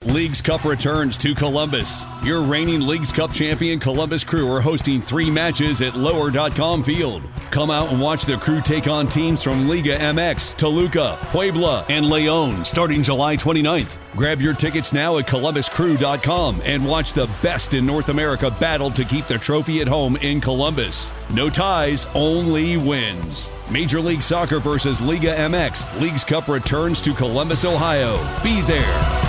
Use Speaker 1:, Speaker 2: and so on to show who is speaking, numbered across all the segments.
Speaker 1: Leagues Cup returns to Columbus. Your reigning Leagues Cup champion Columbus Crew are hosting 3 matches at Lower.com Field. Come out and watch the Crew take on teams from Liga MX, Toluca, Puebla, and León starting July 29th. Grab your tickets now at ColumbusCrew.com and watch the best in North America battle to keep the trophy at home in Columbus. No ties, only wins. Major League Soccer versus Liga MX. Leagues Cup returns to Columbus, Ohio. Be there.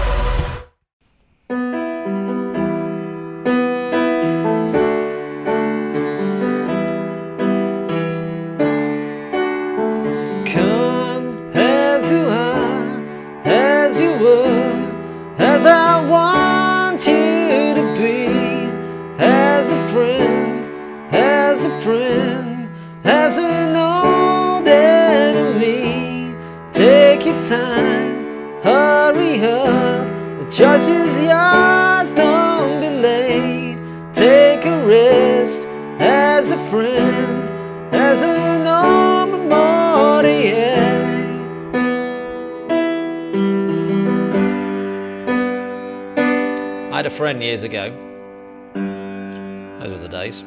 Speaker 2: Years ago. Those were the days.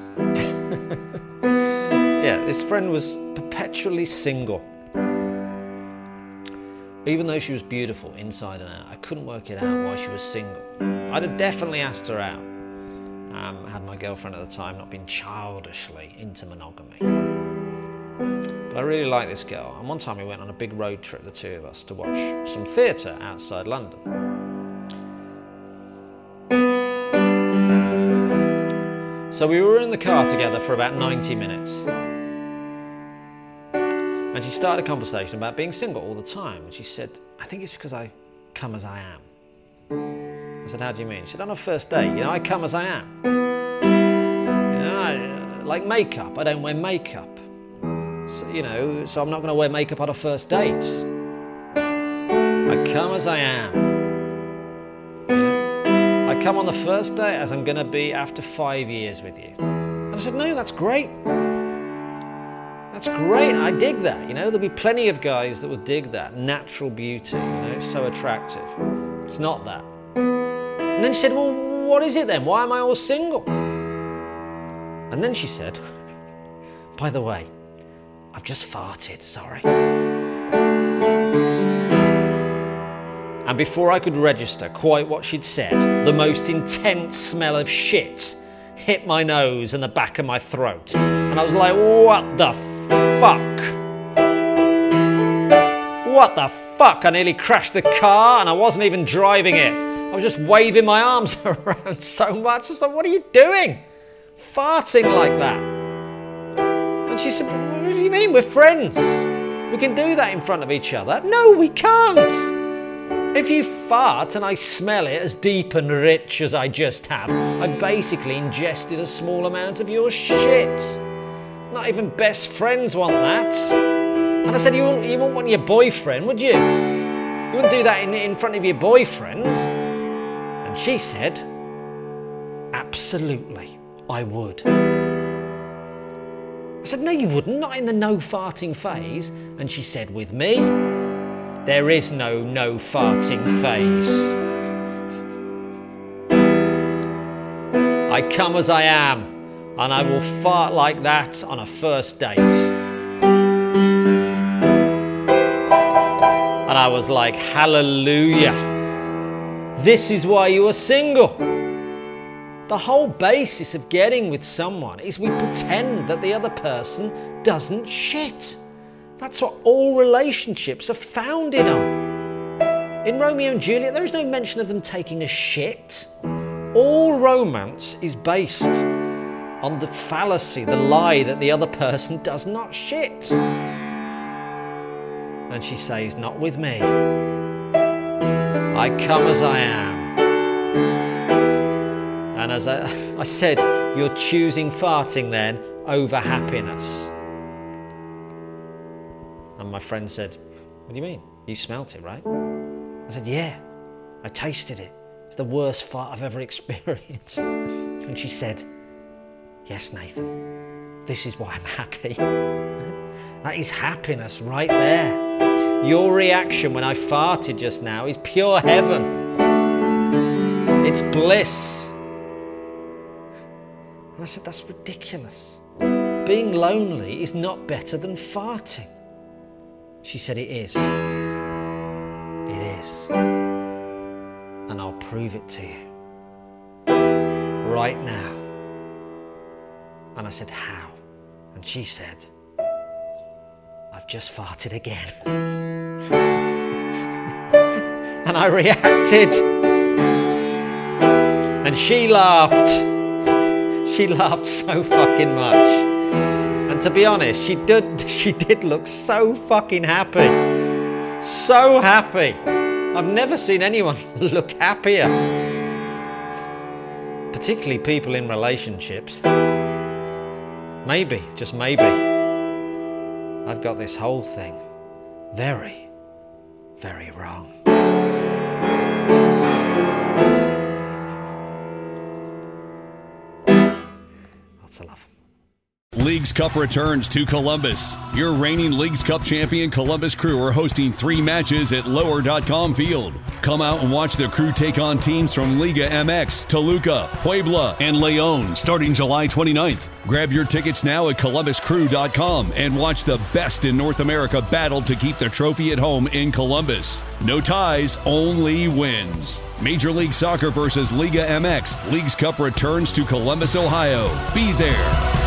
Speaker 2: Yeah, this friend was perpetually single. Even though she was beautiful inside and out, I couldn't work it out why she was single. I'd have definitely asked her out. Had my girlfriend at the time not been childishly into monogamy. But I really liked this girl, and one time we went on a big road trip, the two of us, to watch some theatre outside London. So we were in the car together for about 90 minutes. And she started a conversation about being single all the time. And she said, I think it's because I come as I am. I said, how do you mean? She said, on a first date, I come as I am. I like makeup, I don't wear makeup. So, so I'm not going to wear makeup on a first date. I come as I am. I come on the first day as I'm going to be after 5 years with you. And I said, no, that's great. That's great. I dig that. There'll be plenty of guys that will dig that. Natural beauty, it's so attractive. It's not that. And then she said, well, what is it then? Why am I always single? And then she said, by the way, I've just farted, sorry. And before I could register quite what she'd said, the most intense smell of shit hit my nose and the back of my throat. And I was like, what the fuck? What the fuck? I nearly crashed the car and I wasn't even driving it. I was just waving my arms around so much. I was like, what are you doing? Farting like that. And she said, what do you mean? We're friends. We can do that in front of each other. No, we can't. If you fart and I smell it as deep and rich as I just have, I've basically ingested a small amount of your shit. Not even best friends want that. And I said, you wouldn't want your boyfriend, would you? You wouldn't do that in front of your boyfriend. And she said, absolutely, I would. I said, no, you wouldn't, not in the no farting phase. And she said, with me, there is no farting phase. I come as I am, and I will fart like that on a first date. And I was like, hallelujah. This is why you are single. The whole basis of getting with someone is we pretend that the other person doesn't shit. That's what all relationships are founded on. In Romeo and Juliet, there is no mention of them taking a shit. All romance is based on the fallacy, the lie that the other person does not shit. And she says, not with me. I come as I am. And as I said, you're choosing farting then over happiness. And my friend said, what do you mean? You smelt it, right? I said, yeah, I tasted it. It's the worst fart I've ever experienced. And she said, yes, Nathan, this is why I'm happy. That is happiness right there. Your reaction when I farted just now is pure heaven. It's bliss. And I said, that's ridiculous. Being lonely is not better than farting. She said, it is. It is. And I'll prove it to you. Right now. And I said, how? And she said, I've just farted again. And I reacted. And she laughed. She laughed so fucking much. And to be honest, she did look so fucking happy. So happy. I've never seen anyone look happier. Particularly people in relationships. Maybe, just maybe, I've got this whole thing very, very wrong. Lots of love.
Speaker 1: Leagues Cup returns to Columbus. Your reigning Leagues Cup champion Columbus Crew are hosting 3 matches at Lower.com Field. Come out and watch the Crew take on teams from Liga MX, Toluca, Puebla, and León starting July 29th. Grab your tickets now at ColumbusCrew.com and watch the best in North America battle to keep the trophy at home in Columbus. No ties, only wins. Major League Soccer versus Liga MX. Leagues Cup returns to Columbus, Ohio. Be there.